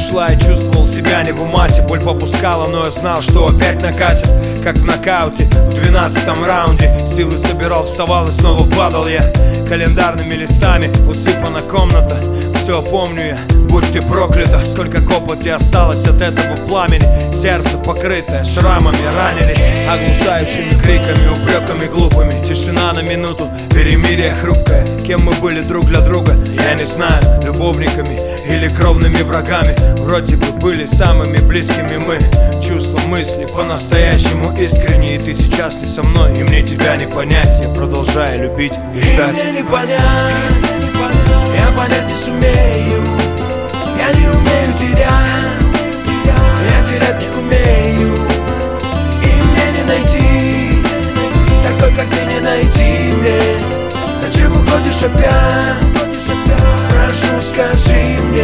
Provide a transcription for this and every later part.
шла и чувствовал себя не в умате. Боль попускала, но я знал, что опять накатит, как в нокауте в 12-м раунде. Силы собирал, вставал и снова падал я. Календарными листами усыпана комната. Все помню я, будь ты проклята. Сколько копоти осталось от этого пламени. Сердце покрытое шрамами ранили, оглушающими криками, упреками глупыми. Тишина на минуту, перемирие хрупкое. Кем мы были друг для друга, я не знаю. Любовниками или кровными врагами. Вроде бы были самыми близкими мы. Чувства, мысли по-настоящему искренние. Ты сейчас не со мной, и мне тебя не понять. Я продолжаю любить и ждать. И мне не понять, я понять не сумею. Я не умею терять, я терять не умею. И мне не найти такой, как ты, не найти мне. Зачем уходишь опять? Прошу, скажи мне.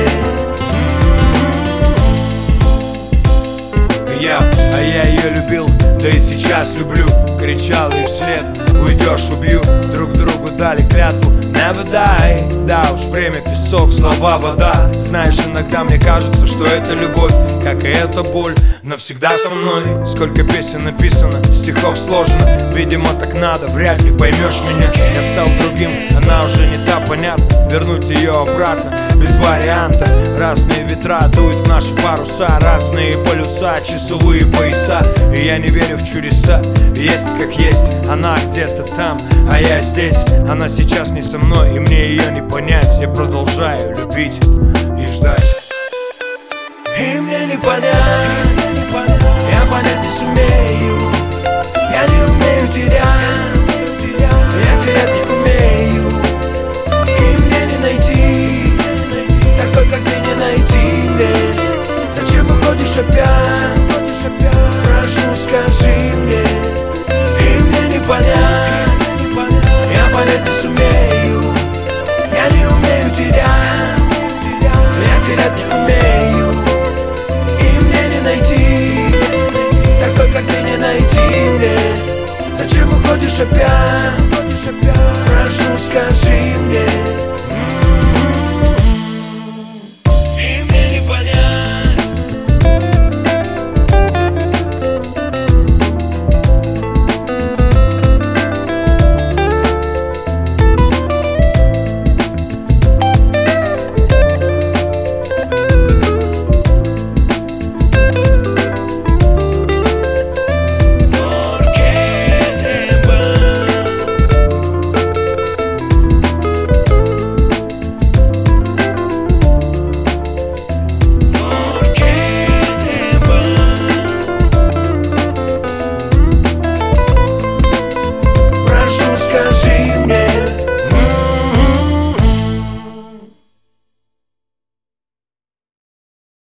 Я ее любил, да и сейчас люблю. Кричал ей вслед: уйдешь, убью. Друг другу дали клятву never die. Да уж, время, песок, слова, вода. Знаешь, иногда мне кажется, что это любовь, как и эта боль, навсегда со мной. Сколько песен написано, стихов сложено. Видимо, так надо, вряд ли поймешь меня. Я стал другим, она уже не та, понятно. Вернуть ее обратно без варианта. Разные ветра дуют в наши паруса, разные полюса, часовые пояса. И я не верю в чудеса. Есть как есть, она где-то там, а я здесь. Она сейчас не со мной, и мне ее не понять. Я продолжаю любить и ждать. И мне не понять, я понять не сумею. Я не умею терять, я терять не умею. И мне не найти такой, как ты, не найти мне. Зачем уходишь опять? Прошу, скажи мне. И мне не понять, я понять не сумею. Я не умею терять, я терять не умею. И мне не найти такой, как ты, не найти мне. Зачем уходишь опять?